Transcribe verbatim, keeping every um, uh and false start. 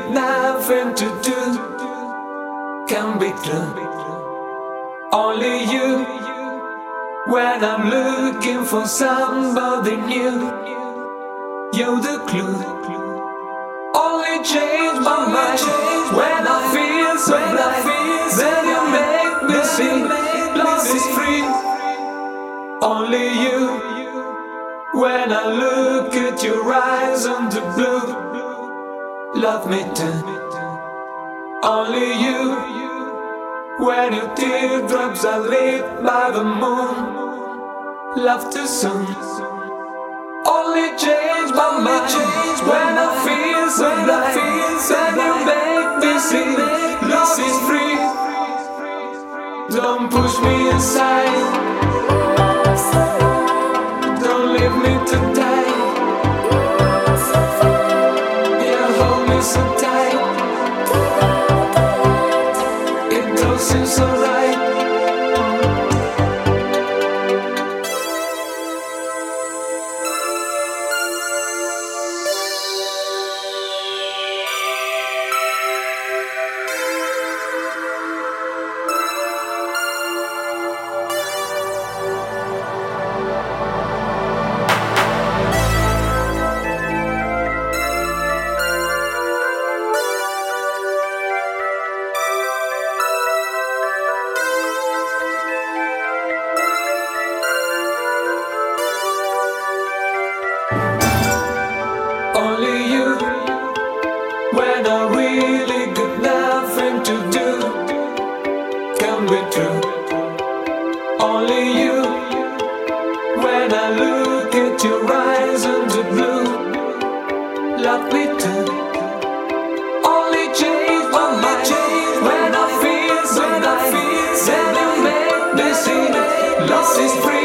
got nothing to do, can be true. Only you, when I'm looking for somebody new, you're the clue. Only change my mind when I feel so blind. Then you make me see love is free. Only you, when I look at your eyes under blue, love me too. Only you, when your teardrops are lit by the moon, love too soon. Only change my mind when I feel so blind. Then you make me see love is free. Don't push me aside, don't leave me to die. Yeah, hold me so tight, it don't seem so right. Only you, when I really got nothing to do, can be true. Only you, when I look at your eyes under blue, love me too. Only change my mind when I feel so blind. Then you make me see love is free.